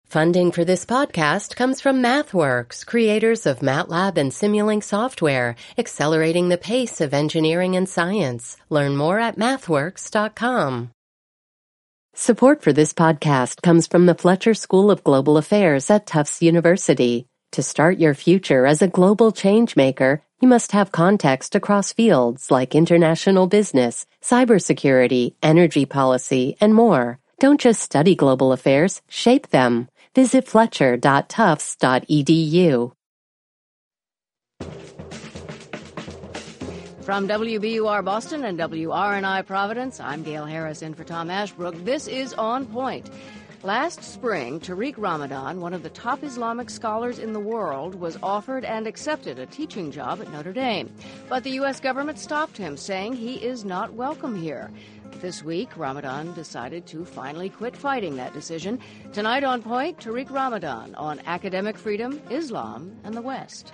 Funding for this podcast comes from MathWorks, creators of MATLAB and Simulink software, accelerating the pace of engineering and science. Learn more at mathworks.com. Support for this podcast comes from the Fletcher School of Global Affairs at Tufts University. To start your future as a global changemaker, you must have context across fields like international business, cybersecurity, energy policy, and more. Don't just study global affairs, shape them. Visit fletcher.tufts.edu. From WBUR Boston and WRNI Providence, I'm Gail Harris in for Tom Ashbrook. This is On Point. Last spring, Tariq Ramadan, one of the top Islamic scholars in the world, was offered and accepted a teaching job at Notre Dame. But the U.S. government stopped him, saying he is not welcome here. This week, Ramadan decided to finally quit fighting that decision. Tonight on Point, Tariq Ramadan on academic freedom, Islam, and the West.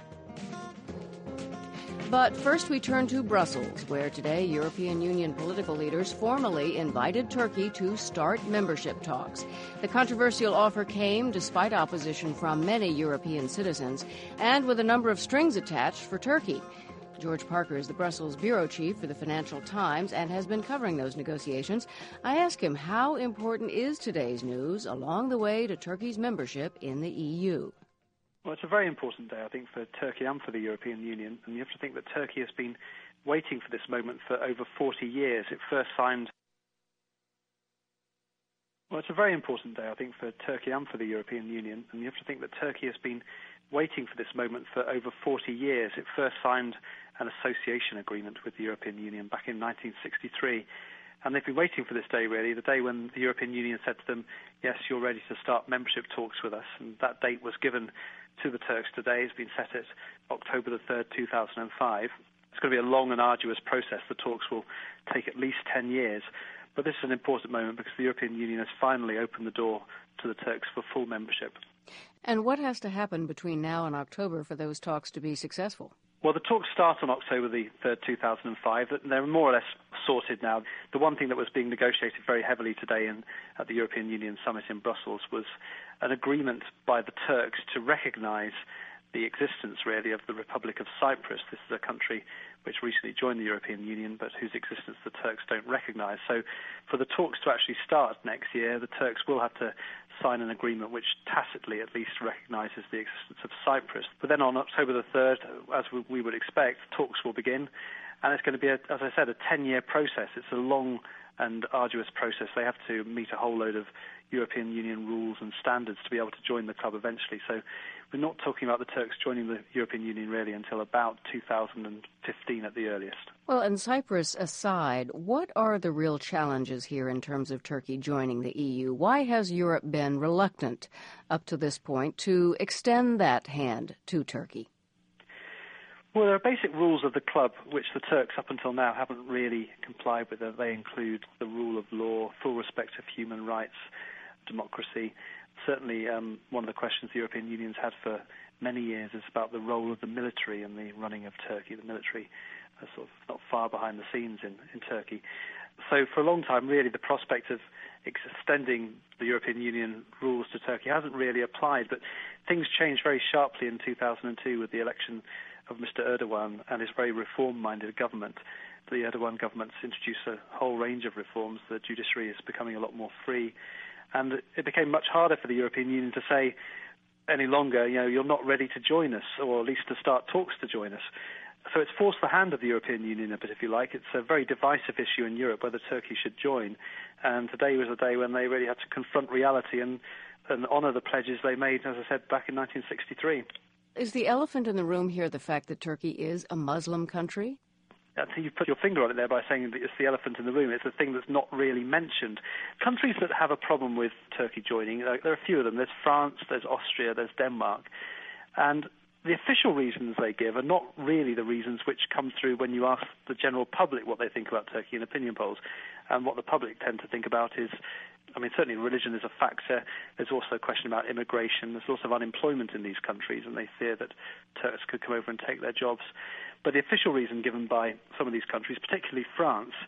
But first we turn to Brussels, where today European Union political leaders formally invited Turkey to start membership talks. The controversial offer came despite opposition from many European citizens and with a number of strings attached for Turkey. George Parker is the Brussels bureau chief for the Financial Times and has been covering those negotiations. I ask him, how important is today's news along the way to Turkey's membership in the EU? Well, it's a very important day, I think, for Turkey and for the European Union. And you have to think that Turkey has been waiting for this moment for over 40 years. It first signed... Well, it's a very important day, I think, for Turkey and for the European Union. And you have to think that Turkey has been waiting for this moment for over 40 years. It first signed an association agreement with the European Union back in 1963. And they've been waiting for this day, really, the day when the European Union said to them, yes, you're ready to start membership talks with us. And that date was given to the Turks today. It's been set at October the 3rd, 2005. It's going to be a long and arduous process. The talks will take at least 10 years. But this is an important moment because the European Union has finally opened the door to the Turks for full membership. And what has to happen between now and October for those talks to be successful? Well, the talks start on October the 3rd, 2005. They're more or less sorted now. The one thing that was being negotiated very heavily today at the European Union summit in Brussels was an agreement by the Turks to recognize the existence, really, of the Republic of Cyprus. This is a country which recently joined the European Union, but whose existence the Turks don't recognize. So for the talks to actually start next year, the Turks will have to sign an agreement which tacitly at least recognizes the existence of Cyprus. But then on October the 3rd, as we would expect, talks will begin. And it's going to be, as I said, a 10-year process. It's a long and arduous process. They have to meet a whole load of European Union rules and standards to be able to join the club eventually. So we're not talking about the Turks joining the European Union really until about 2015 at the earliest. Well, and Cyprus aside, what are the real challenges here in terms of Turkey joining the EU? Why has Europe been reluctant up to this point to extend that hand to Turkey? Well, there are basic rules of the club which the Turks up until now haven't really complied with. They include the rule of law, full respect of human rights, democracy. Certainly one of the questions the European Union's had for many years is about the role of the military in the running of Turkey. The military are sort of not far behind the scenes in Turkey. So for a long time, really, the prospect of extending the European Union rules to Turkey hasn't really applied. But things changed very sharply in 2002 with the election of Mr. Erdogan and his very reform-minded government. The Erdogan government's introduced a whole range of reforms. The judiciary is becoming a lot more free. And it became much harder for the European Union to say any longer, you're not ready to join us, or at least to start talks to join us. So it's forced the hand of the European Union a bit, if you like. It's a very divisive issue in Europe whether Turkey should join. And today was a day when they really had to confront reality and honour the pledges they made, as I said, back in 1963. Is the elephant in the room here the fact that Turkey is a Muslim country? I think you've put your finger on it there by saying that it's the elephant in the room. It's the thing that's not really mentioned. Countries that have a problem with Turkey joining, there are a few of them. There's France, there's Austria, there's Denmark. And the official reasons they give are not really the reasons which come through when you ask the general public what they think about Turkey in opinion polls. And what the public tend to think about is, certainly religion is a factor. There's also a question about immigration. There's also unemployment in these countries, and they fear that Turks could come over and take their jobs. But the official reason given by some of these countries, particularly France,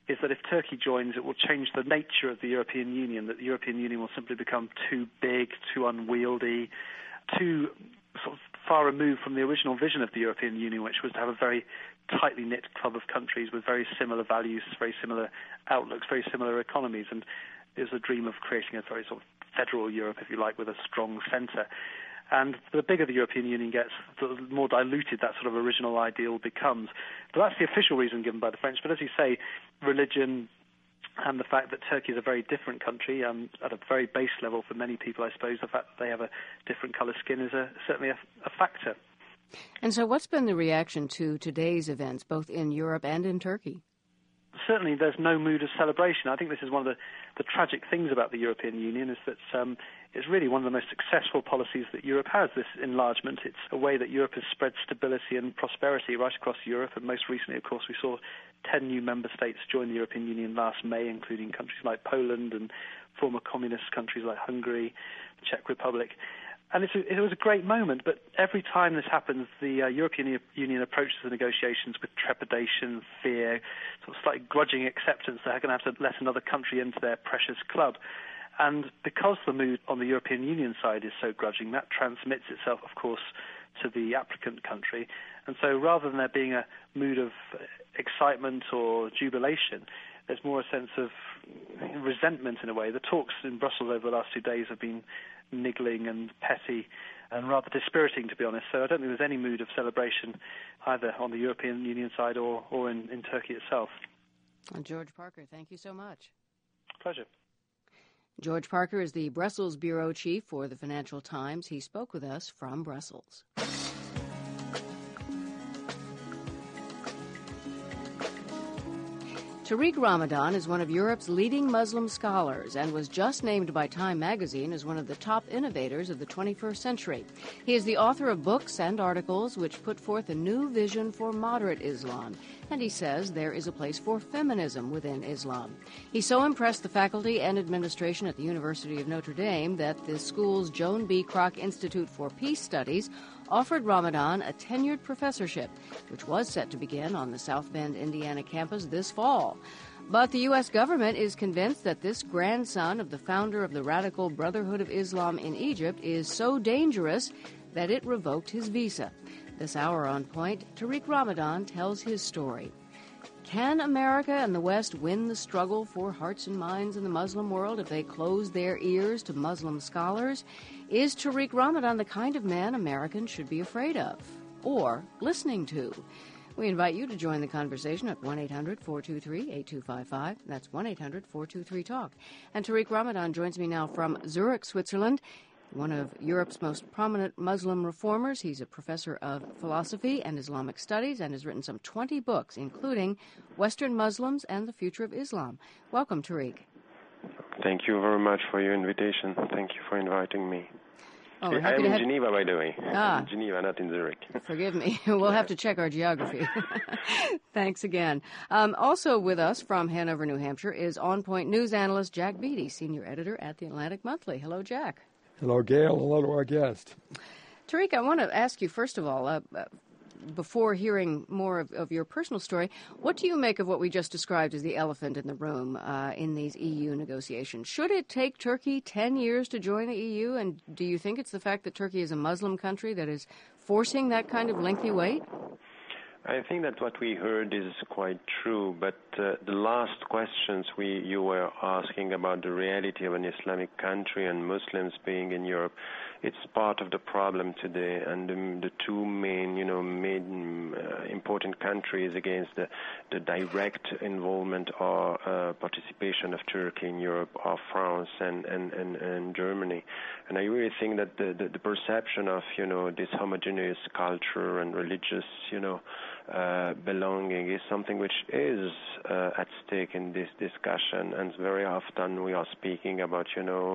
is that if Turkey joins, it will change the nature of the European Union, that the European Union will simply become too big, too unwieldy, too sort of far removed from the original vision of the European Union, which was to have a very tightly knit club of countries with very similar values, very similar outlooks, very similar economies. And it was a dream of creating a very sort of federal Europe, if you like, with a strong centre. And the bigger the European Union gets, the more diluted that sort of original ideal becomes. But that's the official reason given by the French. But as you say, religion and the fact that Turkey is a very different country, at a very base level for many people, I suppose, the fact that they have a different colour skin is certainly a factor. And so what's been the reaction to today's events, both in Europe and in Turkey? Certainly there's no mood of celebration. I think this is one of the tragic things about the European Union, is that it's really one of the most successful policies that Europe has, this enlargement. It's a way that Europe has spread stability and prosperity right across Europe, and most recently, of course, we saw 10 new member states join the European Union last May, including countries like Poland and former communist countries like Hungary, the Czech Republic. And it was a great moment, but every time this happens, the European Union approaches the negotiations with trepidation, fear, sort of slightly grudging acceptance that they're going to have to let another country into their precious club. And because the mood on the European Union side is so grudging, that transmits itself, of course, to the applicant country. And so rather than there being a mood of excitement or jubilation, there's more a sense of resentment in a way. The talks in Brussels over the last 2 days have been niggling and petty and rather dispiriting, to be honest. So I don't think there's any mood of celebration either on the European Union side or in Turkey itself. And George Parker, thank you so much. Pleasure. George Parker is the Brussels bureau chief for the Financial Times. He spoke with us from Brussels. Tariq Ramadan is one of Europe's leading Muslim scholars and was just named by Time magazine as one of the top innovators of the 21st century. He is the author of books and articles which put forth a new vision for moderate Islam, and he says there is a place for feminism within Islam. He so impressed the faculty and administration at the University of Notre Dame that the school's Joan B. Kroc Institute for Peace Studies offered Ramadan a tenured professorship, which was set to begin on the South Bend, Indiana campus this fall. But the U.S. government is convinced that this grandson of the founder of the Radical Brotherhood of Islam in Egypt is so dangerous that it revoked his visa. This hour on Point, Tariq Ramadan tells his story. Can America and the West win the struggle for hearts and minds in the Muslim world if they close their ears to Muslim scholars? Is Tariq Ramadan the kind of man Americans should be afraid of or listening to? We invite you to join the conversation at 1-800-423-8255. That's 1-800-423-TALK. And Tariq Ramadan joins me now from Zurich, Switzerland, one of Europe's most prominent Muslim reformers. He's a professor of philosophy and Islamic studies and has written some 20 books, including Western Muslims and the Future of Islam. Welcome, Tariq. Thank you very much for your invitation. Thank you for inviting me. Oh, I'm in Geneva, by the way. Ah. In Geneva, not in Zurich. Forgive me. We'll have to check our geography. Thanks again. Also with us from Hanover, New Hampshire, is On Point news analyst Jack Beatty, senior editor at The Atlantic Monthly. Hello, Jack. Hello, Gail. Hello to our guest. Tariq, I want to ask you, first of all, before hearing more of your personal story, what do you make of what we just described as the elephant in the room in these EU negotiations? Should it take Turkey 10 years to join the EU? And do you think it's the fact that Turkey is a Muslim country that is forcing that kind of lengthy wait? I think that what we heard is quite true, but the last questions you were asking about the reality of an Islamic country and Muslims being in Europe, it's part of the problem today. And the two main important countries against the direct involvement or participation of Turkey in Europe are France and Germany. And I really think that the perception of this homogeneous culture and religious belonging is something which is at stake in this discussion, and very often we are speaking about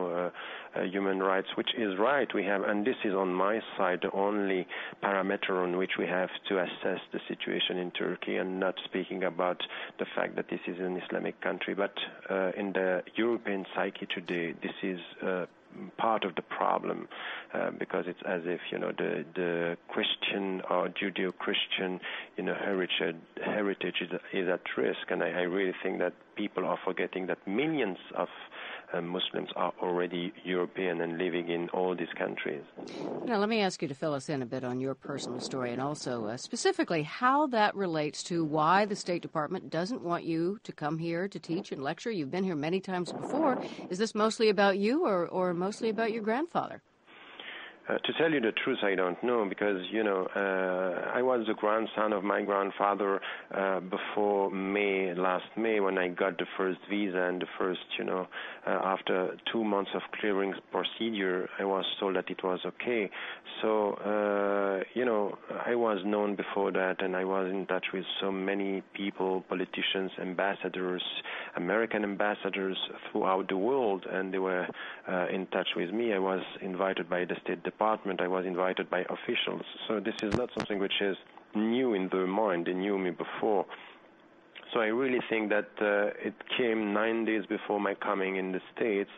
human rights, which is right. We have, and this is on my side the only parameter on which we have to assess the situation in Turkey, and not speaking about the fact that this is an Islamic country. But in the European psyche today, this is part of the problem, because it's as if, the Christian or Judeo-Christian, heritage is at risk. And I really think that people are forgetting that millions of Muslims are already European and living in all these countries. Now, let me ask you to fill us in a bit on your personal story, and also specifically how that relates to why the State Department doesn't want you to come here to teach and lecture. You've been here many times before. Is this mostly about you or mostly about your grandfather? To tell you the truth, I don't know, because, I was the grandson of my grandfather before last May, when I got the first visa and the first, after 2 months of clearance procedure, I was told that it was okay. So, I was known before that, and I was in touch with so many people, politicians, ambassadors, American ambassadors throughout the world, and they were in touch with me. I was invited by the State Department. I was invited by officials. So this is not something which is new in their mind. They knew me before. So I really think that it came 9 days before my coming in the States.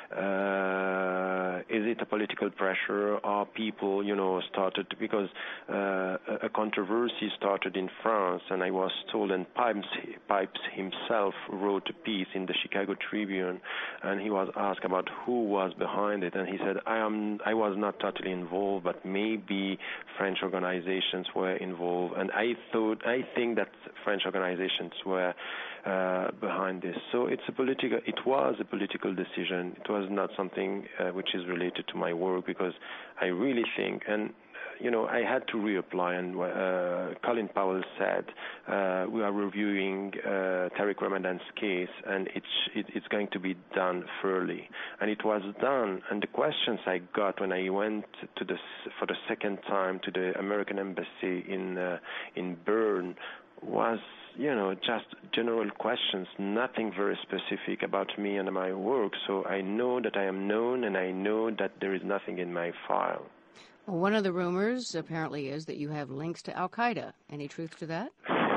Is it a political pressure, or people, started, because a controversy started in France, and I was told, and Pipes himself wrote a piece in the Chicago Tribune, and he was asked about who was behind it, and he said, I was not totally involved, but maybe French organizations were involved, and I think that French organizations were behind this. So it was a political decision. It was not something which is related to my work, because I really think, and I had to reapply, and Colin Powell said, we are reviewing Tariq Ramadan's case, and it's going to be done fairly. And it was done, and the questions I got when I went for the second time to the American embassy in Bern was, just general questions, nothing very specific about me and my work. So I know that I am known, and I know that there is nothing in my file. Well, one of the rumors apparently is that you have links to Al-Qaeda. Any truth to that?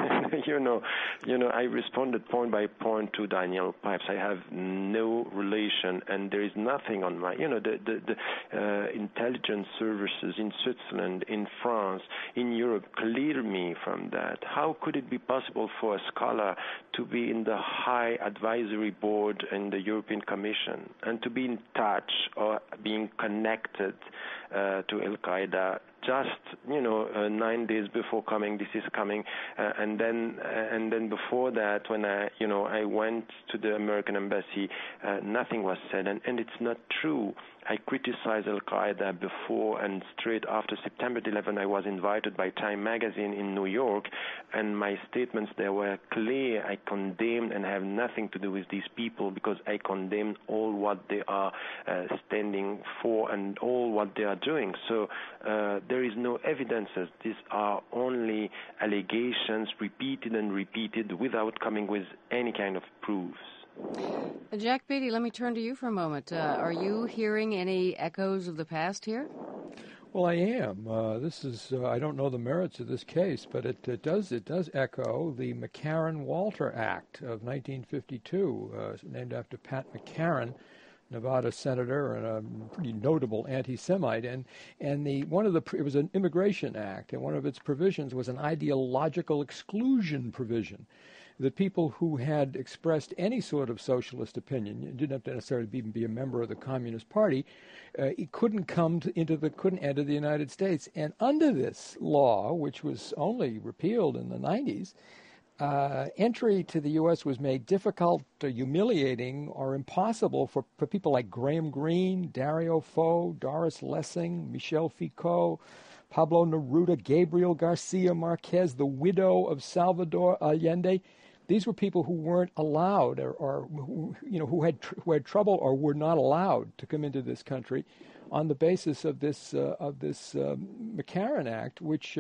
I responded point by point to Daniel Pipes. I have no relation, and there is nothing on my, the intelligence services in Switzerland, in France, in Europe clear me from that. How could it be possible for a scholar to be in the high advisory board in the European Commission and to be in touch or being connected to Al-Qaeda? Just 9 days before this is coming, and then before that, when I went to the American embassy, nothing was said, and it's not true. I criticized Al-Qaeda before, and straight after September 11, I was invited by Time magazine in New York, and my statements there were clear. I condemned and have nothing to do with these people, because I condemn all what they are standing for and all what they are doing. So there is no evidences. These are only allegations repeated and repeated without coming with any kind of proofs. Jack Beatty, let me turn to you for a moment. Are you hearing any echoes of the past here? Well, I am. This is I don't know the merits of this case, but it does echo the McCarran-Walter Act of 1952, named after Pat McCarran, Nevada senator and a pretty notable anti-Semite, and it was an immigration act, and one of its provisions was an ideological exclusion provision, that people who had expressed any sort of socialist opinion, you didn't have to necessarily even be a member of the Communist Party, couldn't enter the United States. And under this law, which was only repealed in the 90s, entry to the U.S. was made difficult, humiliating, or impossible for people like Graham Greene, Dario Fo, Doris Lessing, Michel Foucault, Pablo Neruda, Gabriel Garcia Marquez, the widow of Salvador Allende. These were people who weren't allowed, or who had trouble or were not allowed to come into this country, on the basis of this McCarran Act, which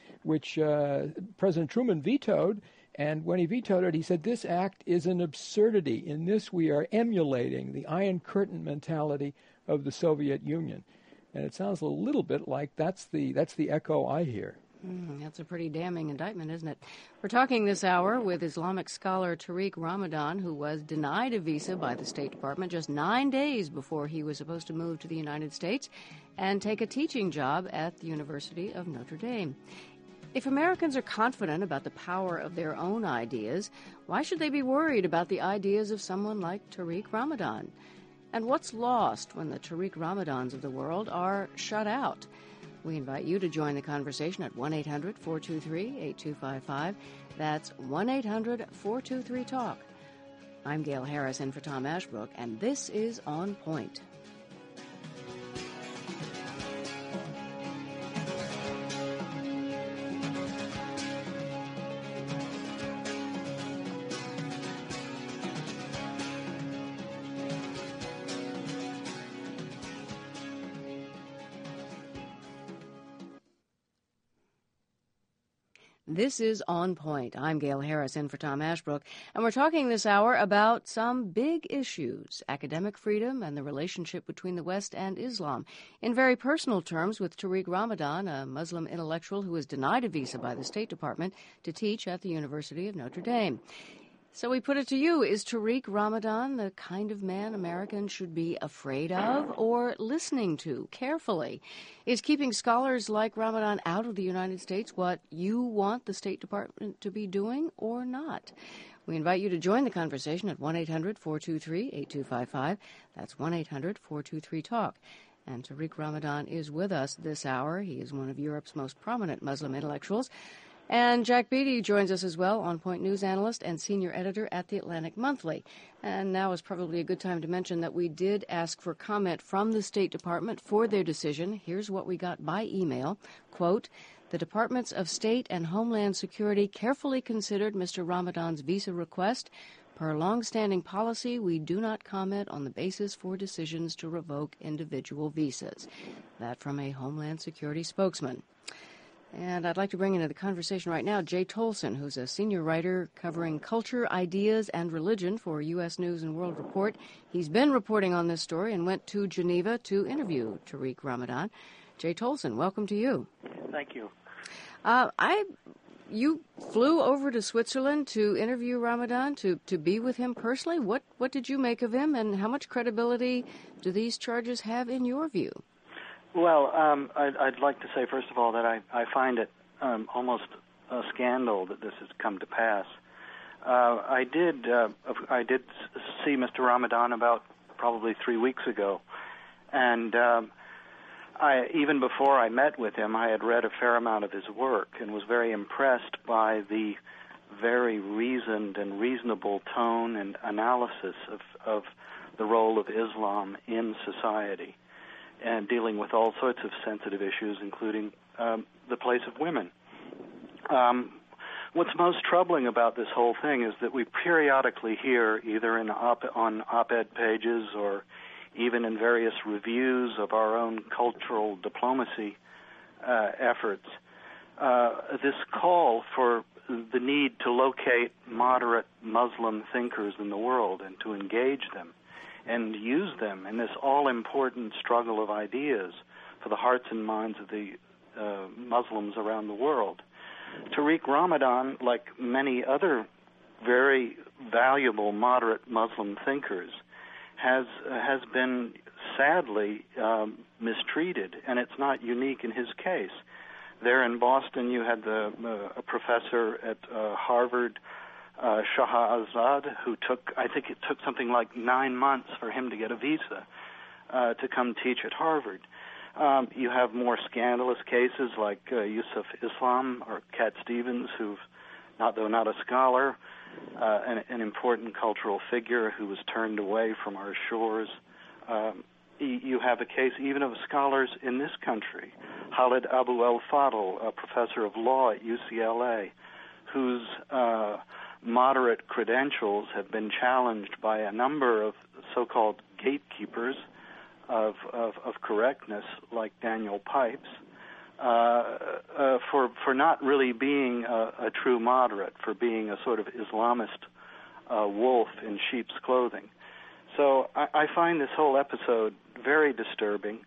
President Truman vetoed. And when he vetoed it, he said, "This act is an absurdity. In this, we are emulating the Iron Curtain mentality of the Soviet Union." And it sounds a little bit like that's the echo I hear. That's a pretty damning indictment, isn't it? We're talking this hour with Islamic scholar Tariq Ramadan, who was denied a visa by the State Department just 9 days before he was supposed to move to the United States and take a teaching job at the University of Notre Dame. If Americans are confident about the power of their own ideas, why should they be worried about the ideas of someone like Tariq Ramadan? And what's lost when the Tariq Ramadans of the world are shut out? We invite you to join the conversation at 1-800-423-8255. That's 1-800-423-TALK. I'm Gail Harris in for Tom Ashbrook, and this is On Point. This is On Point. I'm Gail Harris in for Tom Ashbrook, and we're talking this hour about some big issues, academic freedom and the relationship between the West and Islam, in very personal terms with Tariq Ramadan, a Muslim intellectual who was denied a visa by the State Department to teach at the University of Notre Dame. So we put it to you, is Tariq Ramadan the kind of man Americans should be afraid of or listening to carefully? Is keeping scholars like Ramadan out of the United States what you want the State Department to be doing or not? We invite you to join the conversation at 1-800-423-8255. That's 1-800-423-TALK. And Tariq Ramadan is with us this hour. He is one of Europe's most prominent Muslim intellectuals. And Jack Beatty joins us as well, On Point news analyst and senior editor at The Atlantic Monthly. And now is probably a good time to mention that we did ask for comment from the State Department for their decision. Here's what we got by email. Quote, the Departments of State and Homeland Security carefully considered Mr. Ramadan's visa request. Per long-standing policy, we do not comment on the basis for decisions to revoke individual visas. That from a Homeland Security spokesman. And I'd like to bring into the conversation right now Jay Tolson, who's a senior writer covering culture, ideas, and religion for U.S. News and World Report. He's been reporting on this story and went to Geneva to interview Tariq Ramadan. Jay Tolson, welcome to you. Thank you. You flew over to Switzerland to interview Ramadan, to be with him personally. What did you make of him, and how much credibility do these charges have in your view? Well, I'd like to say, first of all, that I find it almost a scandal that this has come to pass. I did see Mr. Ramadan about probably 3 weeks ago, and even before I met with him, I had read a fair amount of his work and was very impressed by the very reasoned and reasonable tone and analysis of the role of Islam in society, and dealing with all sorts of sensitive issues, including the place of women. What's most troubling about this whole thing is that we periodically hear, either on op-ed pages or even in various reviews of our own cultural diplomacy efforts, this call for the need to locate moderate Muslim thinkers in the world and to engage them and use them in this all-important struggle of ideas for the hearts and minds of the Muslims around the world. Tariq Ramadan, like many other very valuable moderate Muslim thinkers, has been sadly mistreated, and it's not unique in his case. There in Boston, you had a professor at Harvard, Shah Azad, who I think it took something like 9 months for him to get a visa to come teach at Harvard. You have more scandalous cases like Yusuf Islam or Cat Stevens, who, though not a scholar, an important cultural figure who was turned away from our shores. You have a case even of scholars in this country, Khalid Abu el-Fadl, a professor of law at UCLA, whose moderate credentials have been challenged by a number of so-called gatekeepers of correctness, like Daniel Pipes, for not really being a true moderate, for being a sort of Islamist wolf in sheep's clothing. So I find this whole episode very disturbing.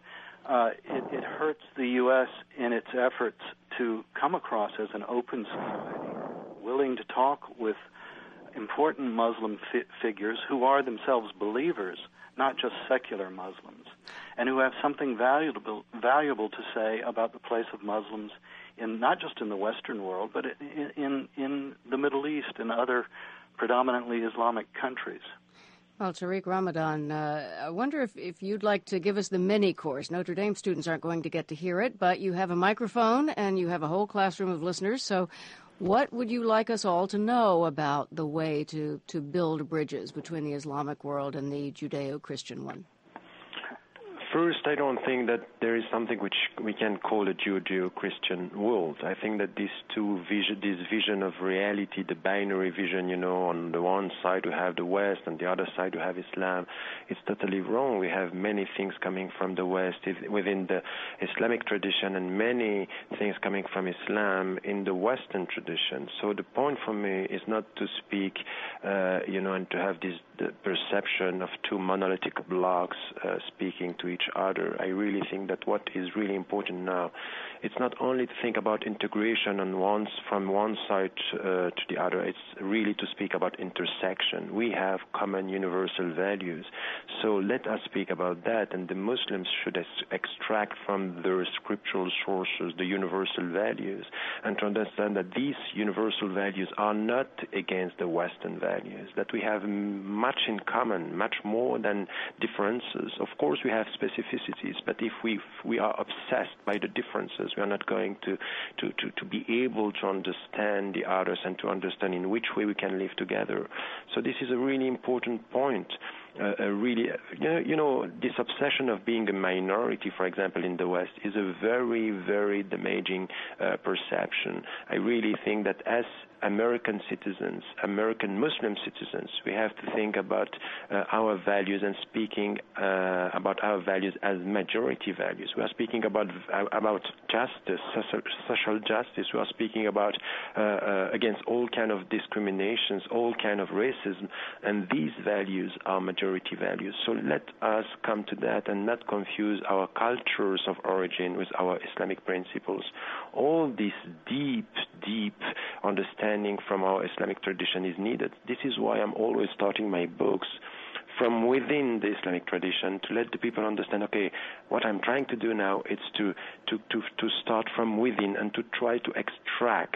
it hurts the U.S. in its efforts to come across as an open society, willing to talk with important Muslim figures who are themselves believers, not just secular Muslims, and who have something valuable to say about the place of Muslims in not just in the Western world, but in the Middle East and other predominantly Islamic countries. Well, Tariq Ramadan, I wonder if you'd like to give us the mini course. Notre Dame students aren't going to get to hear it, but you have a microphone and you have a whole classroom of listeners. So what would you like us all to know about the way to build bridges between the Islamic world and the Judeo-Christian one? First, I don't think that there is something which we can call a Judeo-Christian world. I think that this vision of reality, the binary vision, on the one side we have the West, and the other side we have Islam, it's totally wrong. We have many things coming from the West within the Islamic tradition, and many things coming from Islam in the Western tradition. So the point for me is not to speak, and to have the perception of two monolithic blocks speaking to each other. I really think that what is really important now, it's not only to think about integration from one side to the other, it's really to speak about intersection. We have common universal values, so let us speak about that, and the Muslims should extract from their scriptural sources the universal values, and to understand that these universal values are not against the Western values, that we have much in common, much more than differences. Of course, we have specificities, but if we are obsessed by the differences, we are not going to be able to understand the others and to understand in which way we can live together. So this is a really important point. This obsession of being a minority, for example, in the West, is a very, very damaging perception. I really think that as American citizens, American Muslim citizens, we have to think about our values and speaking about our values as majority values. We are speaking about justice, social justice. We are speaking about against all kind of discriminations, all kind of racism, and these values are majority values. So let us come to that and not confuse our cultures of origin with our Islamic principles. All this deep understanding from our Islamic tradition is needed. This is why I'm always starting my books from within the Islamic tradition to let the people understand, okay, what I'm trying to do now is to start from within and to try to extract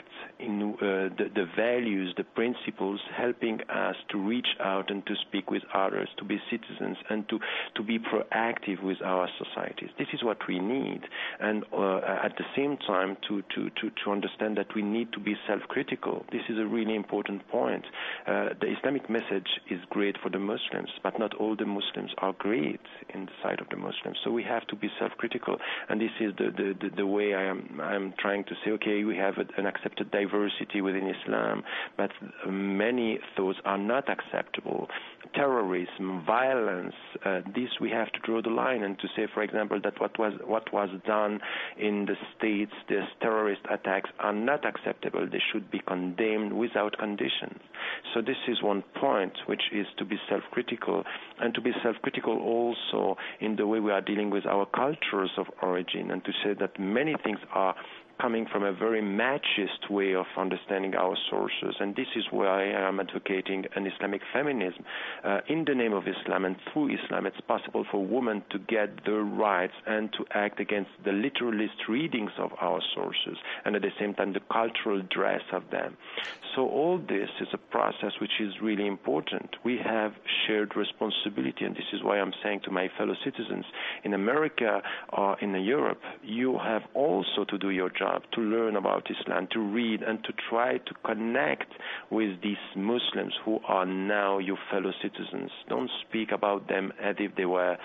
the values, the principles, helping us to reach out and to speak with others, to be citizens, and to be proactive with our societies. This is what we need, and at the same time to understand that we need to be self-critical. This is a really important point. The Islamic message is great for the Muslims, but not all the Muslims are great in the sight of the Muslims. So we have to be self-critical, and this is the way I'm trying to say, okay, we have an accepted diversity within Islam, but many thoughts are not acceptable. Terrorism, violence, this we have to draw the line and to say, for example, that what was done in the States, these terrorist attacks are not acceptable. They should be condemned without conditions. So this is one point, which is to be self-critical, and to be self-critical also in the way we are dealing with our cultures of origin, and to say that many things are coming from a very machist way of understanding our sources. And this is why I am advocating an Islamic feminism. In the name of Islam and through Islam, it's possible for women to get their rights and to act against the literalist readings of our sources, and at the same time the cultural dress of them. So all this is a process which is really important. We have shared responsibility, and this is why I'm saying to my fellow citizens in America or in Europe, you have also to do your job, to learn about Islam, to read, and to try to connect with these Muslims who are now your fellow citizens. Don't speak about them as if they were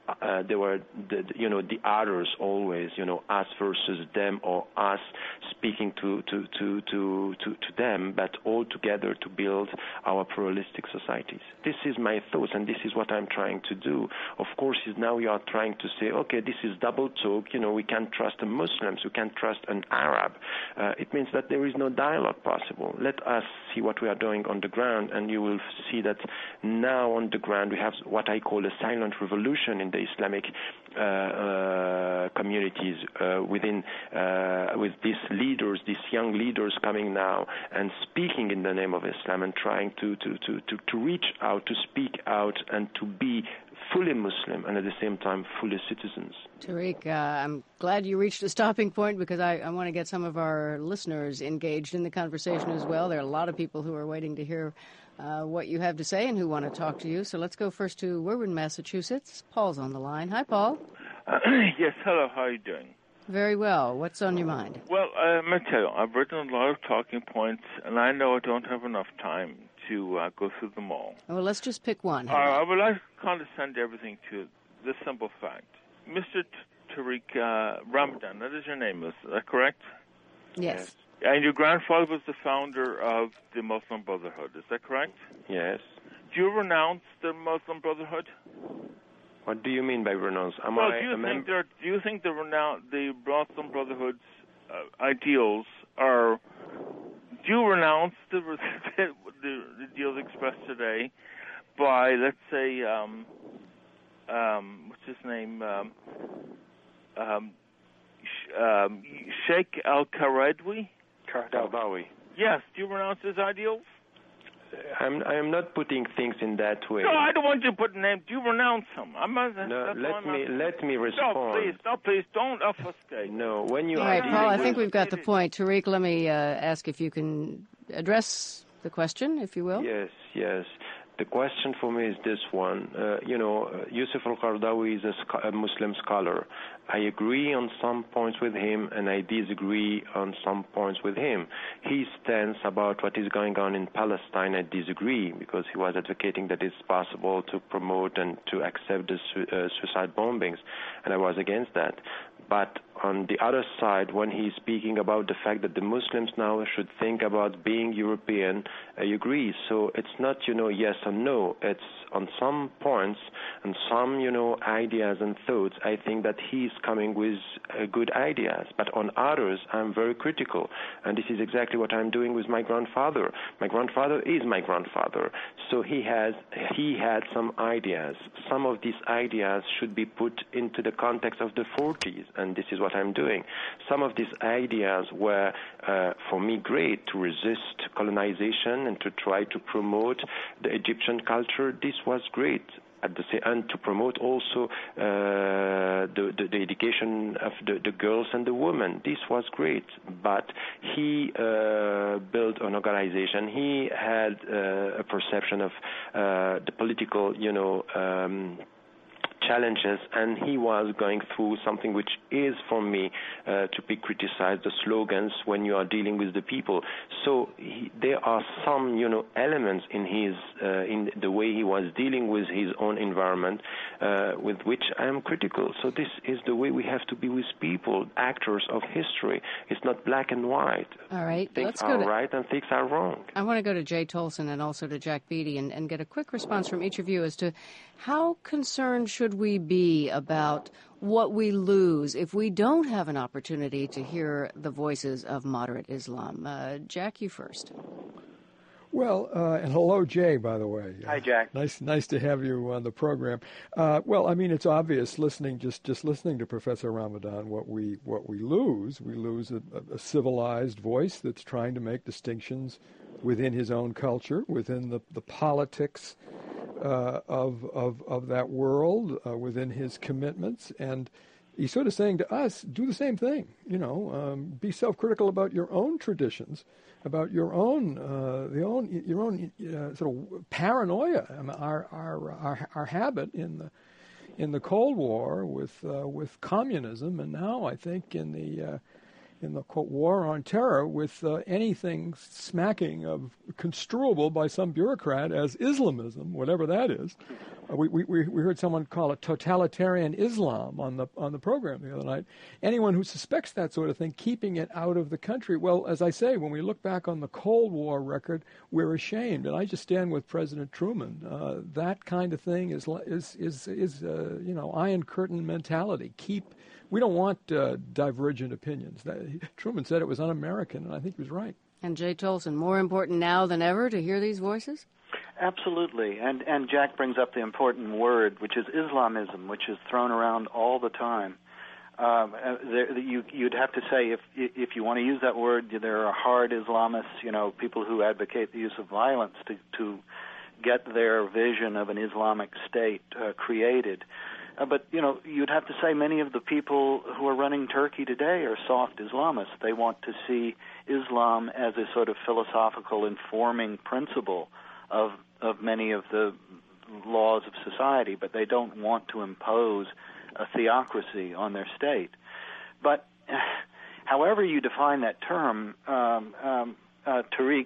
the others always, us versus them, or us speaking to them, but all together to build our pluralistic societies. This is my thoughts, and this is what I'm trying to do. Of course, now we are trying to say, okay, this is double talk. We can't trust the Muslims, we can't trust an Arab. It means that there is no dialogue possible. Let us see what we are doing on the ground, and you will see that now on the ground we have what I call a silent revolution in the Islamic communities within with these leaders, these young leaders coming now and speaking in the name of Islam and trying to reach out, to speak out, and to be fully Muslim and at the same time fully citizens. Tariq, I'm glad you reached a stopping point because I want to get some of our listeners engaged in the conversation as well. There are a lot of people who are waiting to hear what you have to say and who want to talk to you. So let's go first to we're in Massachusetts. Paul's on the line. Hi, Paul. Yes, hello. How are you doing? Very well. What's on your mind? Well, let me tell you, I've written a lot of talking points, and I know I don't have enough time to go through them all. Well, let's just pick one. I would like to condescend everything to this simple fact. Mr. Tariq Ramadan, that is your name, is that correct? Yes. And your grandfather was the founder of the Muslim Brotherhood, is that correct? Yes. Do you renounce the Muslim Brotherhood? What do you mean by renounce? Do you think the Muslim Brotherhood's ideals are? Do you renounce the ideals expressed today by, let's say, what's his name, Sheikh Al-Qaradwi? Qaradawi. Yes. Do you renounce his ideals? I am not putting things in that way. No, I don't want you to put a name. Do you renounce him? Let me respond. No, please, don't obfuscate. No, when you all right, Paul, I think we've got the point. Tariq, let me ask if you can address the question, if you will. Yes. The question for me is this one. Yusuf al-Qaradawi is a Muslim scholar. I agree on some points with him, and I disagree on some points with him. His stance about what is going on in Palestine, I disagree, because he was advocating that it's possible to promote and to accept the suicide bombings, and I was against that. But on the other side, when he's speaking about the fact that the Muslims now should think about being European, I agree. So it's not, yes or no. It's on some points and some, ideas and thoughts, I think that he's coming with good ideas. But on others, I'm very critical. And this is exactly what I'm doing with my grandfather. My grandfather is my grandfather. So he had some ideas. Some of these ideas should be put into the context of the 40s. And this is what I'm doing. Some of these ideas were, for me, great to resist colonization and to try to promote the Egyptian culture. This was great. At the same time, to promote also the education of the girls and the women. This was great. But he built an organization. He had a perception of the political, challenges, and he was going through something which is, for me, to be criticized, the slogans when you are dealing with the people. So there are some, elements in his in the way he was dealing with his own environment, with which I am critical. So this is the way we have to be with people, actors of history. It's not black and white. All right, things are right and things are wrong. I want to go to Jay Tolson and also to Jack Beatty and get a quick response from each of you as to how concerned should we be about what we lose if we don't have an opportunity to hear the voices of moderate Islam. Jack, you first. Well, and hello, Jay, by the way. Hi, Jack. Nice to have you on the program. Well, I mean, it's obvious listening to Professor Ramadan, what we lose. We lose a civilized voice that's trying to make distinctions within his own culture, within the politics of that world, within his commitments, and he's sort of saying to us, do the same thing. Be self-critical about your own traditions, about your own sort of paranoia. I mean, our habit in the Cold War with communism, and now I think in the quote, war on terror, with anything smacking of construable by some bureaucrat as Islamism, whatever that is. We heard someone call it totalitarian Islam on the program the other night. Anyone who suspects that sort of thing, keeping it out of the country. Well, as I say, when we look back on the Cold War record, we're ashamed. And I just stand with President Truman. That kind of thing is Iron Curtain mentality. We don't want divergent opinions. Truman said it was un-American, and I think he was right. And Jay Tolson, more important now than ever to hear these voices? Absolutely. And Jack brings up the important word, which is Islamism, which is thrown around all the time. You'd have to say, if you want to use that word, there are hard Islamists, people who advocate the use of violence to get their vision of an Islamic state created. But you'd have to say many of the people who are running Turkey today are soft Islamists. They want to see Islam as a sort of philosophical informing principle of many of the laws of society, but they don't want to impose a theocracy on their state. But however you define that term, Tariq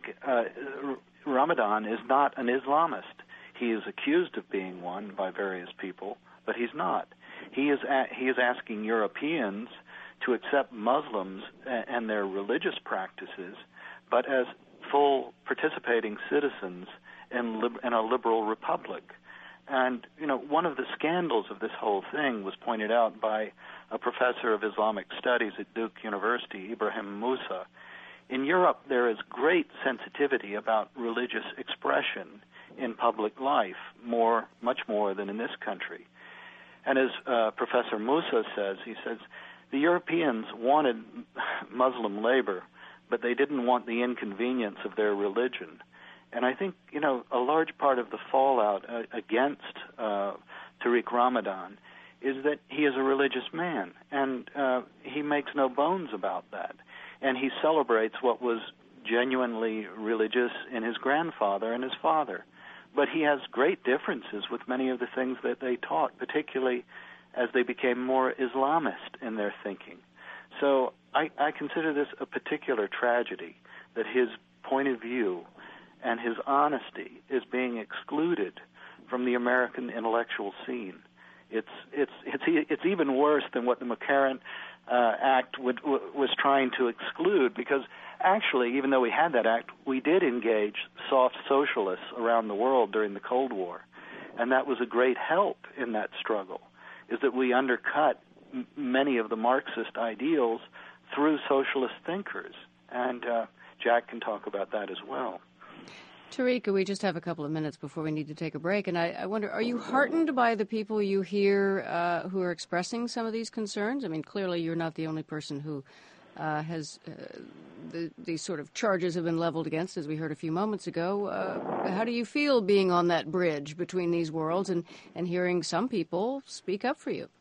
Ramadan is not an Islamist. He is accused of being one by various people, but he's not. He is asking Europeans to accept Muslims and their religious practices, but as full participating citizens in a liberal republic. And, one of the scandals of this whole thing was pointed out by a professor of Islamic studies at Duke University, Ibrahim Musa. In Europe, there is great sensitivity about religious expression in public life, much more than in this country. And as Professor Musa says, he says, the Europeans wanted Muslim labor, but they didn't want the inconvenience of their religion. And I think, a large part of the fallout against Tariq Ramadan is that he is a religious man, and he makes no bones about that. And he celebrates what was genuinely religious in his grandfather and his father. But he has great differences with many of the things that they taught, particularly as they became more Islamist in their thinking. So I consider this a particular tragedy, that his point of view and his honesty is being excluded from the American intellectual scene. It's even worse than what the McCarran Act was trying to exclude, because actually, even though we had that act, we did engage soft socialists around the world during the Cold War, and that was a great help in that struggle, is that we undercut many of the Marxist ideals through socialist thinkers, and Jack can talk about that as well. Tariq, we just have a couple of minutes before we need to take a break, and I wonder, are you heartened by the people you hear who are expressing some of these concerns? I mean, clearly you're not the only person who has these sort of charges have been leveled against, as we heard a few moments ago. How do you feel being on that bridge between these worlds and hearing some people speak up for you?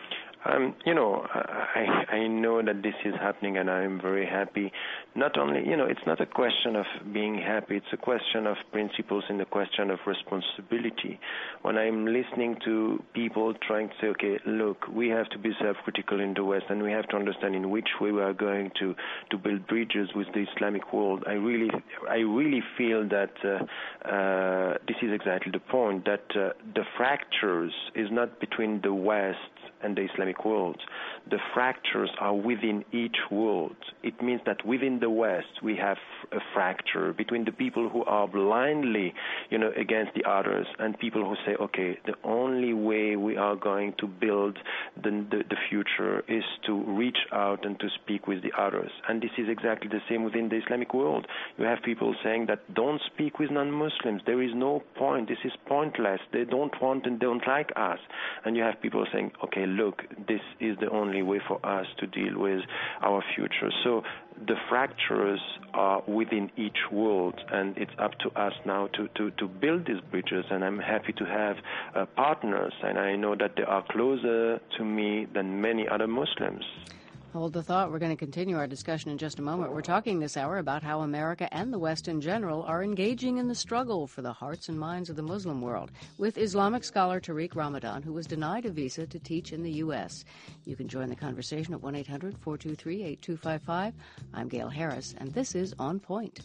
I know that this is happening, and I'm very happy. Not only, it's not a question of being happy, it's a question of principles and a question of responsibility. When I'm listening to people trying to say, okay, look, we have to be self-critical in the West, and we have to understand in which way we are going to build bridges with the Islamic world, I really feel that this is exactly the point, that the fractures is not between the West and the Islamic world. The fractures are within each world. It means that within the West we have a fracture between the people who are blindly, against the others, and people who say, okay, the only way we are going to build the future is to reach out and to speak with the others. And this is exactly the same within the Islamic world. You have people saying that don't speak with non-Muslims. There is no point. This is pointless. They don't want and don't like us. And you have people saying, okay, look, this is the only way for us to deal with our future. So the fractures are within each world, and it's up to us now to build these bridges. And I'm happy to have partners, and I know that they are closer to me than many other Muslims. Hold the thought. We're going to continue our discussion in just a moment. We're talking this hour about how America and the West in general are engaging in the struggle for the hearts and minds of the Muslim world with Islamic scholar Tariq Ramadan, who was denied a visa to teach in the U.S. You can join the conversation at 1-800-423-8255. I'm Gail Harris, and this is On Point.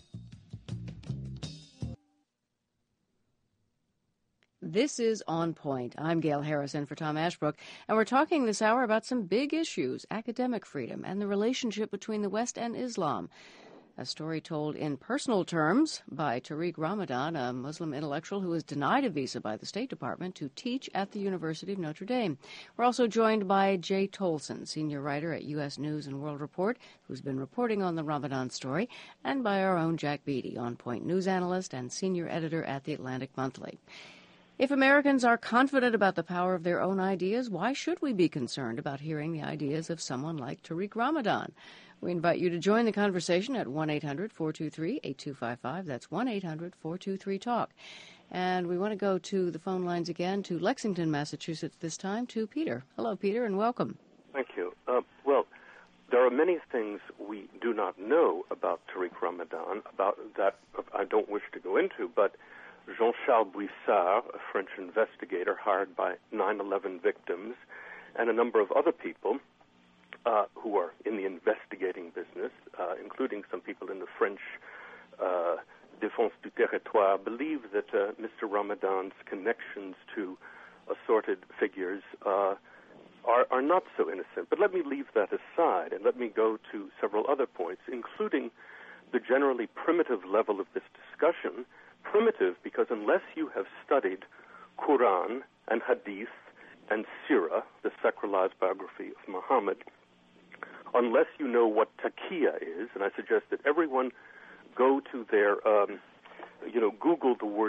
This is On Point. I'm Gail Harrison for Tom Ashbrook, and we're talking this hour about some big issues, academic freedom and the relationship between the West and Islam. A story told in personal terms by Tariq Ramadan, a Muslim intellectual who was denied a visa by the State Department to teach at the University of Notre Dame. We're also joined by Jay Tolson, senior writer at U.S. News and World Report, who's been reporting on the Ramadan story, and by our own Jack Beatty, On Point news analyst and senior editor at The Atlantic Monthly. If Americans are confident about the power of their own ideas, why should we be concerned about hearing the ideas of someone like Tariq Ramadan? We invite you to join the conversation at 1-800-423-8255. That's 1-800-423-TALK. And we want to go to the phone lines again to Lexington, Massachusetts, this time to Peter. Hello, Peter, and welcome. Thank you. Well, there are many things we do not know about Tariq Ramadan, about that I don't wish to go into, but Jean-Charles Bouissard, a French investigator hired by 9/11 victims, and a number of other people who are in the investigating business, including some people in the French Défense du Territoire, believe that Mr. Ramadan's connections to assorted figures are not so innocent. But let me leave that aside, and let me go to several other points, including the generally primitive level of this discussion. Primitive because unless you have studied Quran and Hadith and Sirah, the secularized biography of Muhammad, unless you know what taqiyya is, and I suggest that everyone go to their, Google the word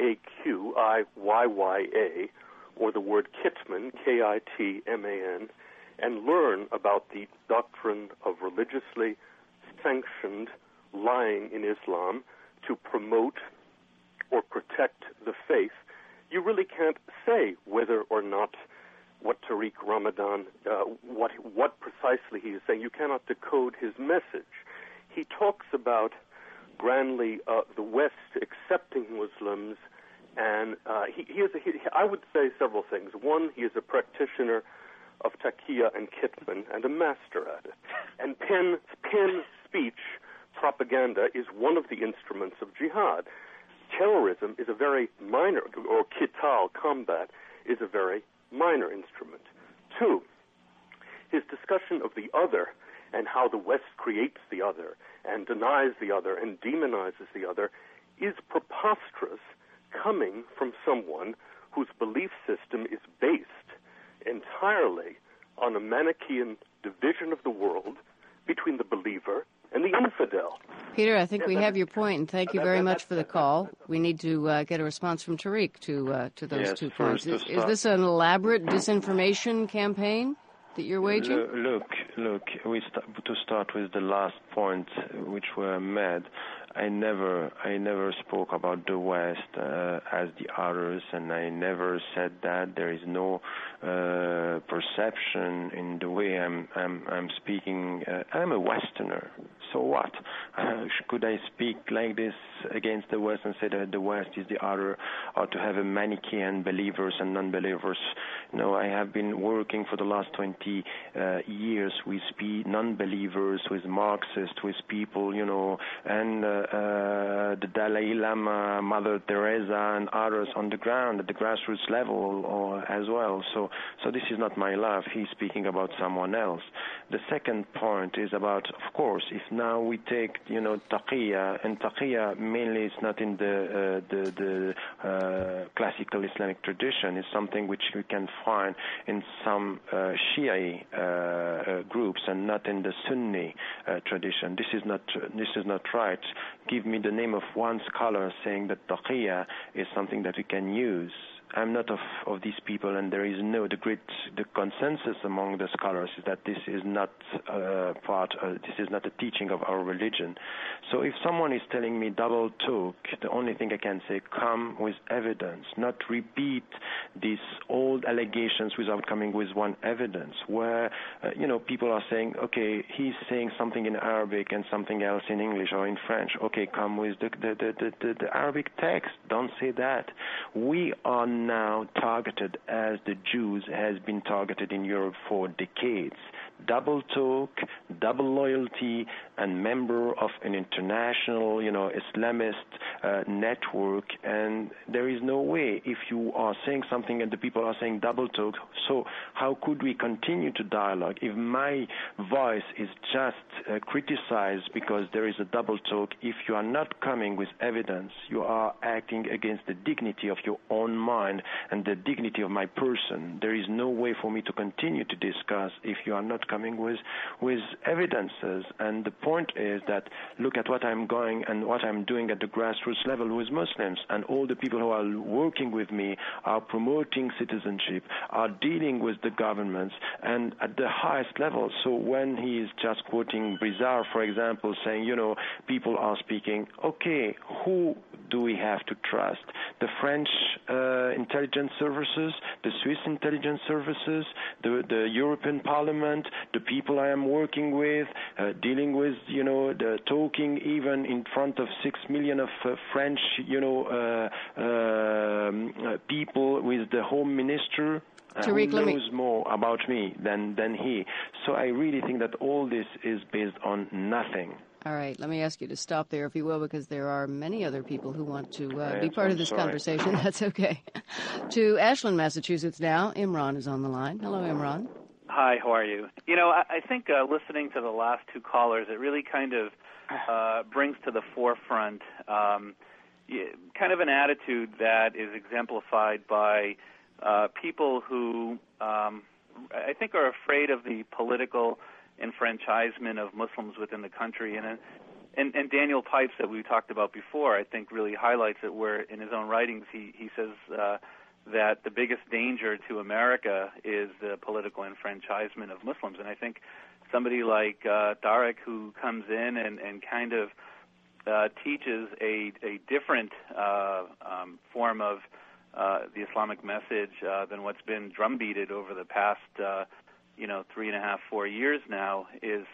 Taqiyya, or the word Kitman, Kitman, and learn about the doctrine of religiously sanctioned lying in Islam to promote or protect the faith. You really can't say whether or not what Tariq Ramadan, what precisely he is saying. You cannot decode his message. He talks about grandly the West accepting Muslims, and I would say several things. One, he is a practitioner of taqiyya and kitman and a master at it. And pen speech propaganda is one of the instruments of jihad. Terrorism is a very minor, or qital, combat, is a very minor instrument. Two, his discussion of the other and how the West creates the other and denies the other and demonizes the other is preposterous, coming from someone whose belief system is based entirely on a Manichaean division of the world between the believer and the infidel. Peter, I think we have your point, and thank you very much for the call. We need to get a response from Tariq to those 2 points. Is this an elaborate disinformation campaign that you're waging? Look. To start with the last point, which were made, I never spoke about the West as the others, and I never said that. There is no perception in the way I'm speaking. I'm a Westerner. So what? Could I speak like this against the West and say that the West is the other, or to have a Manichaean believers and non-believers? No, I have been working for the last 20 years with non-believers, with Marxists, with people, and the Dalai Lama, Mother Teresa, and others on the ground at the grassroots level as well. So this is not my life. He's speaking about someone else. The second point is about, of course, if now we take, taqiyya, and taqiyya mainly is not in the classical Islamic tradition. It's something which we can find in some Shia groups and not in the Sunni tradition. This is not right. Give me the name of one scholar saying that taqiyya is something that we can use. I'm not of these people, and there is the consensus among the scholars is that this is not this is not a teaching of our religion. So if someone is telling me double talk, the only thing I can say, come with evidence, not repeat these old allegations without coming with one evidence, where, people are saying, okay, he's saying something in Arabic and something else in English or in French. Okay, come with the Arabic text. Don't say that. We are now targeted as the Jews has been targeted in Europe for decades. Double talk, double loyalty, and member of an international, Islamist network. And there is no way, if you are saying something and the people are saying double talk, so how could we continue to dialogue if my voice is just criticized because there is a double talk? If you are not coming with evidence, you are acting against the dignity of your own mind and the dignity of my person. There is no way for me to continue to discuss if you are not coming with evidences. And the point is that look at what I'm going and what I'm doing at the grassroots grassroots level with Muslims, and all the people who are working with me are promoting citizenship, are dealing with the governments, and at the highest level. So when he is just quoting Brizard, for example, saying, people are speaking, okay, who do we have to trust? The French intelligence services, the Swiss intelligence services, the European Parliament, the people I am working with, dealing with, the talking even in front of 6 million of French, people with the Home Minister. Tariq, who knows more about me than he. So I really think that all this is based on nothing. All right, let me ask you to stop there, if you will, because there are many other people who want to be part of this conversation. That's okay. To Ashland, Massachusetts now. Imran is on the line. Hello, Imran. Hi, how are you? I think listening to the last two callers, it really kind of brings to the forefront kind of an attitude that is exemplified by people who I think are afraid of the political enfranchisement of Muslims within the country. And Daniel Pipes, that we talked about before, I think really highlights it, where in his own writings he says that the biggest danger to America is the political enfranchisement of Muslims. And I think somebody like Tariq, who comes in and kind of teaches a different form of the Islamic message than what's been drumbeated over the past 3.5, 4 years now, it's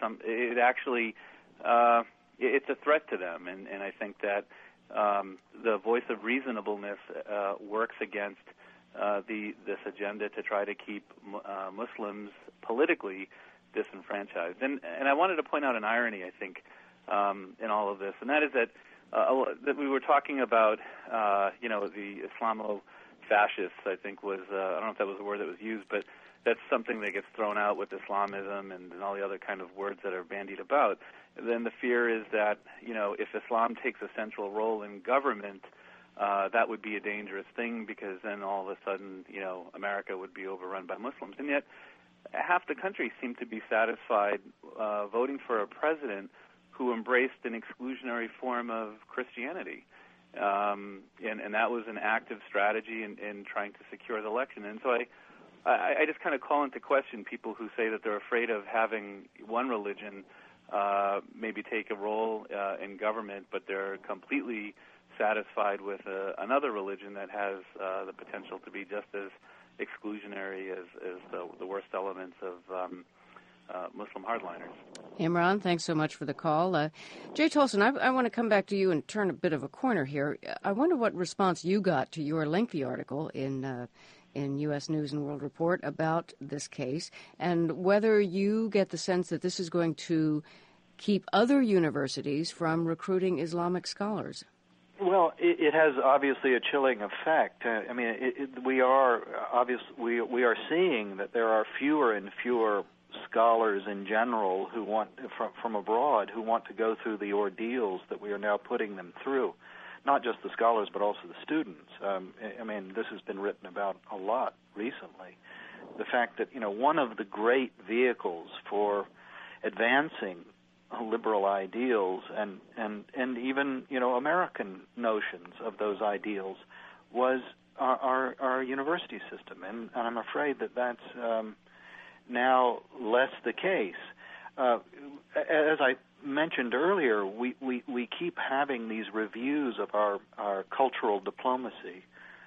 a threat to them, and I think that the voice of reasonableness works against this agenda to try to keep Muslims politically disenfranchised. And I wanted to point out an irony, I think, in all of this, and that is that we were talking about, the Islamo-fascists, I think was, I don't know if that was the word that was used, but that's something that gets thrown out with Islamism and all the other kind of words that are bandied about. Then the fear is that, if Islam takes a central role in government, that would be a dangerous thing, because then all of a sudden, America would be overrun by Muslims. And yet half the country seemed to be satisfied voting for a president who embraced an exclusionary form of Christianity. And that was an active strategy in trying to secure the election. And so I just kind of call into question people who say that they're afraid of having one religion maybe take a role in government, but they're completely satisfied with another religion that has the potential to be just as exclusionary as the worst elements of Muslim hardliners. Imran, thanks so much for the call. Jay Tolson, I want to come back to you and turn a bit of a corner here. I wonder what response you got to your lengthy article in U.S. News and World Report about this case, and whether you get the sense that this is going to keep other universities from recruiting Islamic scholars. Well, it has obviously a chilling effect. We are seeing that there are fewer and fewer scholars in general who want from abroad who want to go through the ordeals that we are now putting them through. Not just the scholars, but also the students. This has been written about a lot recently. The fact that, one of the great vehicles for advancing liberal ideals and even, American notions of those ideals was our university system. And I'm afraid that that's now less the case. As I mentioned earlier, we keep having these reviews of our cultural diplomacy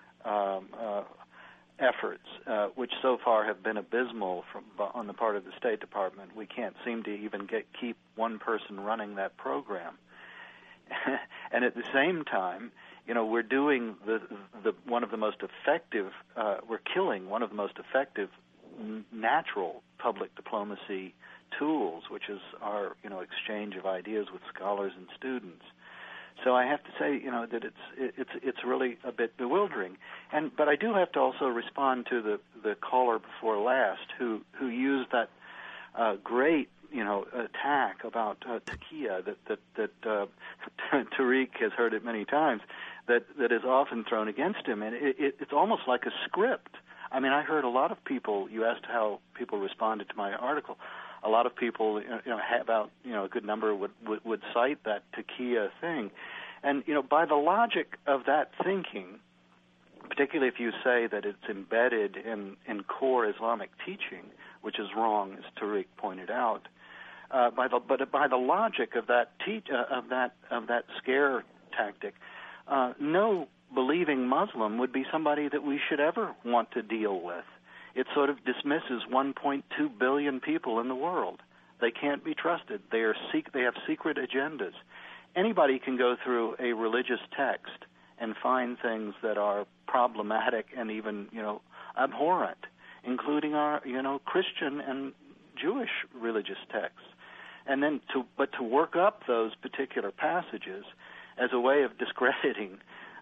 efforts, which so far have been abysmal on the part of the State Department. We can't seem to even keep one person running that program. And at the same time, we're doing one of the most effective, we're killing one of the most effective natural public diplomacy tools, which is our exchange of ideas with scholars and students. So I have to say that it's really a bit bewildering. But I do have to also respond to the caller before last who used that great attack about Taqiyya that Tariq has heard it many times, that is often thrown against him, and it's almost like a script. I heard a lot of people. You asked how people responded to my article. A lot of people, about a good number would cite that Taqiyya thing, And, by the logic of that thinking, particularly if you say that it's embedded in core Islamic teaching, which is wrong, as Tariq pointed out, by the logic of that of that scare tactic, no believing Muslim would be somebody that we should ever want to deal with. It sort of dismisses 1.2 billion people in the world. They can't be trusted. They have secret agendas. Anybody can go through a religious text and find things that are problematic and even, abhorrent, including our, Christian and Jewish religious texts. And then to work up those particular passages as a way of discrediting,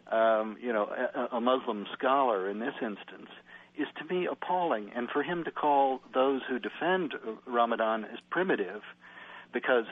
a Muslim scholar in this instance is to me appalling. And for him to call those who defend Ramadan as primitive, because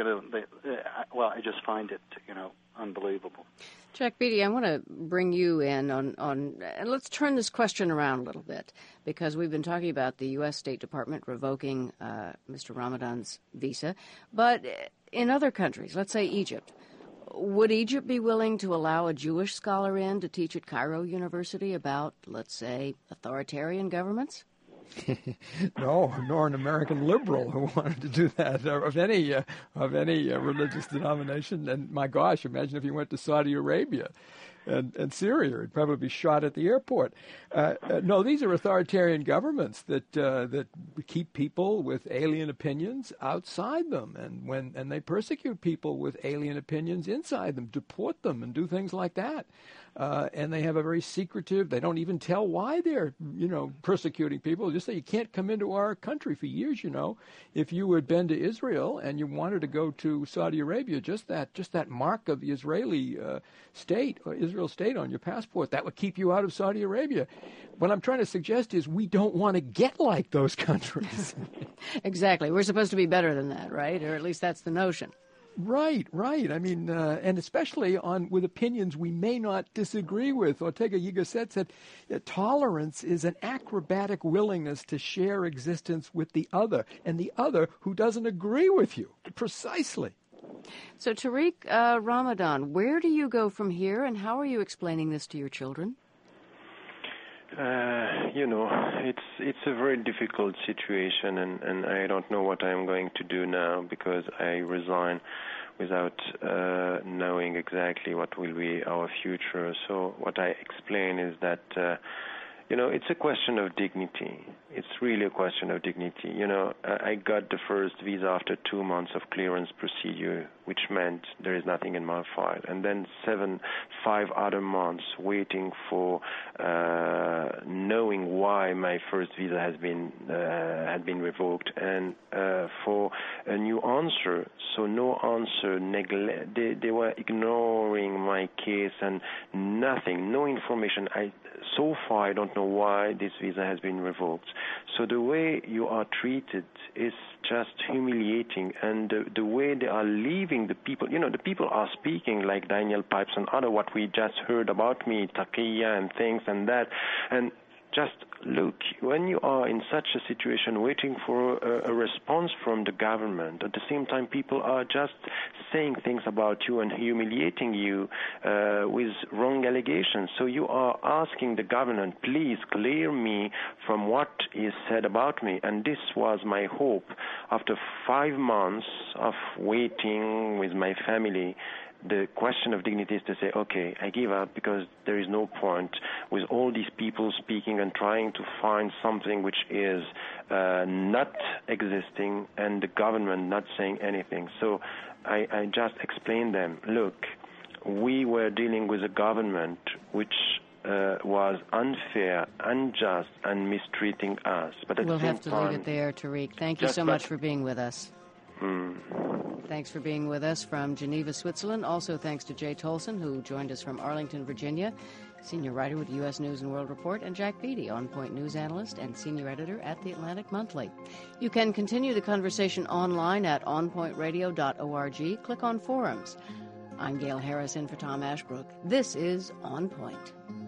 I just find it unbelievable. Jack Beatty, I want to bring you in on and let's turn this question around a little bit, because we've been talking about the U.S. State Department revoking Mr. Ramadan's visa, but in other countries, let's say Egypt, would Egypt be willing to allow a Jewish scholar in to teach at Cairo University about, let's say, authoritarian governments? No, nor an American liberal who wanted to do that of any religious denomination. And my gosh, imagine if you went to Saudi Arabia and Syria, he'd probably be shot at the airport. No, these are authoritarian governments that keep people with alien opinions outside them, and they persecute people with alien opinions inside them, deport them, and do things like that. And they have a very secretive, they don't even tell why they're, persecuting people. Just say you can't come into our country for years, If you had been to Israel and you wanted to go to Saudi Arabia, just that mark of the Israeli state, or Israel state on your passport, that would keep you out of Saudi Arabia. What I'm trying to suggest is we don't want to get like those countries. Exactly. We're supposed to be better than that, right? Or at least that's the notion. Right. I mean, and especially with opinions we may not disagree with. Ortega y Gasset said tolerance is an acrobatic willingness to share existence with the other, and the other who doesn't agree with you. Precisely. So, Tariq Ramadan, where do you go from here, and how are you explaining this to your children? It's a very difficult situation, and I don't know what I'm going to do now, because I resign without knowing exactly what will be our future. So what I explain is that, it's a question of dignity. It's really a question of dignity. I got the first visa after 2 months of clearance procedure, which meant there is nothing in my file. And then 5 other months waiting for knowing why my first visa had been revoked, and for a new answer. So no answer. They were ignoring my case and nothing, no information. So far, I don't know why this visa has been revoked. So the way you are treated is just humiliating, and the way they are leaving the people, the people are speaking like Daniel Pipes and other, what we just heard about me, Taqiyya and things and that, and just look, when you are in such a situation waiting for a response from the government, at the same time people are just saying things about you and humiliating you with wrong allegations. So you are asking the government, please clear me from what is said about me. And this was my hope. After 5 months of waiting with my family, the question of dignity is to say, okay, I give up, because there is no point with all these people speaking and trying to find something which is not existing, and the government not saying anything. So I just explained them, look, we were dealing with a government which was unfair, unjust, and mistreating us. But we'll have to leave it there, Tariq. Thank you so much for being with us. Thanks for being with us from Geneva, Switzerland. Also thanks to Jay Tolson, who joined us from Arlington, Virginia, senior writer with the U.S. News & World Report, and Jack Beatty, On Point news analyst and senior editor at The Atlantic Monthly. You can continue the conversation online at onpointradio.org. Click on forums. I'm Gail Harris in for Tom Ashbrook. This is On Point.